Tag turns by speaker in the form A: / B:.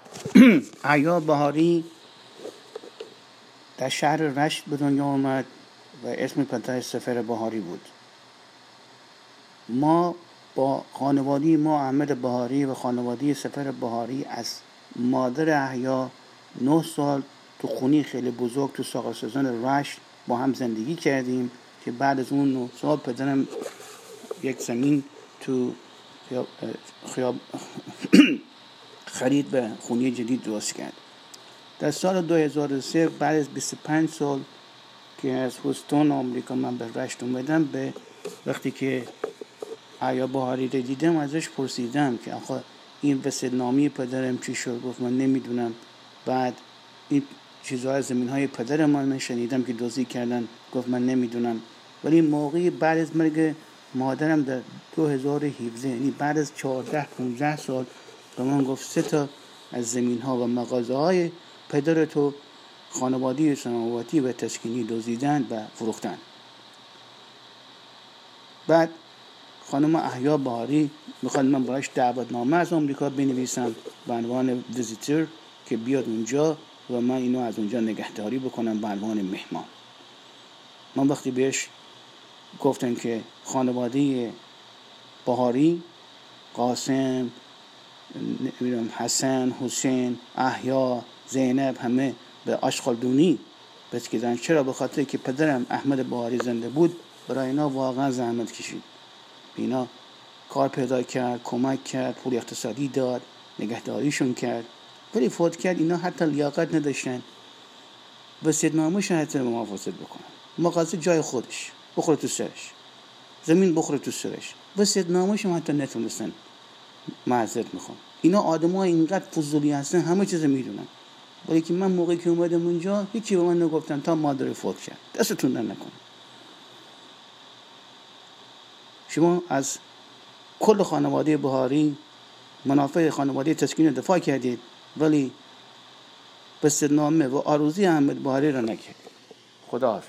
A: احیا بهاری در شهر رشت به دنیا آمد و اسم پدرش سفر بهاری بود. ما با خانواده ما احمد بهاری و خانواده سفر بهاری از مادر احیا 9 سال تو خونی خیلی بزرگ تو ساقه‌سوزان رشت با هم زندگی کردیم که بعد از اون 9 سال پدرم یک زمین تو خیاب خرید و خونی جدید درست کرد. در سال 2003 بعد از 25 سال که از هوستون آمریکا من به رشت اومدم، به وقتی که احیا بهاری رو دیدم ازش پرسیدم که آخه این وصیت‌نامه پدرم چی شد؟ گفت من نمیدونم. بعد این چیزها از زمین‌های پدر من شنیدم که دزدی کردن، گفت من نمیدونم. ولی موقعی بعد از مرگ مادرم در 2017، یعنی بعد از 14-15 سال، به من گفت 3 تا از زمین‌ها و مغازه‌های پدر تو خانواده سماواتی و تسکینی دزدیدن و فروختن. بعد خانم احیا بهاری میخواد من براش دعوتنامه از آمریکا بنویسم به عنوان ویزیتور که بیاد اونجا و من اینو از اونجا نگهداری بکنم به عنوان مهمان. من وقتی بهش گفتم که خانواده بهاری، قاسم، حسن، حسین، احیا، زینب همه به آشغالدونی بسکیدن. چرا؟ به خاطر که پدرم احمد بهاری زنده بود، برای اینا واقعا زحمت کشید، اینا کار پیدا کرد، کمک کرد، پول اقتصادی داد، نگهداریشون کرد. ولی فوت کرد، اینا حتی لیاقت نداشتن وصیت‌نامه‌شون حتی به ما وصیت بکنن. مغازه جای خودش، بخوره تو سرش، زمین بخوره تو سرش، وصیت‌نامه‌شون حتی نتونستن. معذرت میخوام. اینا آدم‌های اینقدر فضولی هستن، همه چیز میدونن. ولی که من موقعی که اومدم اونجا هیچی به من نگفتن تا مادر فوت کرد. دستتون در نکنه. شما از کل خانواده بهاری، منافع خانواده تسکین دفاع کردید، ولی وصیت‌نامه و آرزوی احمد بهاری را نکردید. خدا حافظ.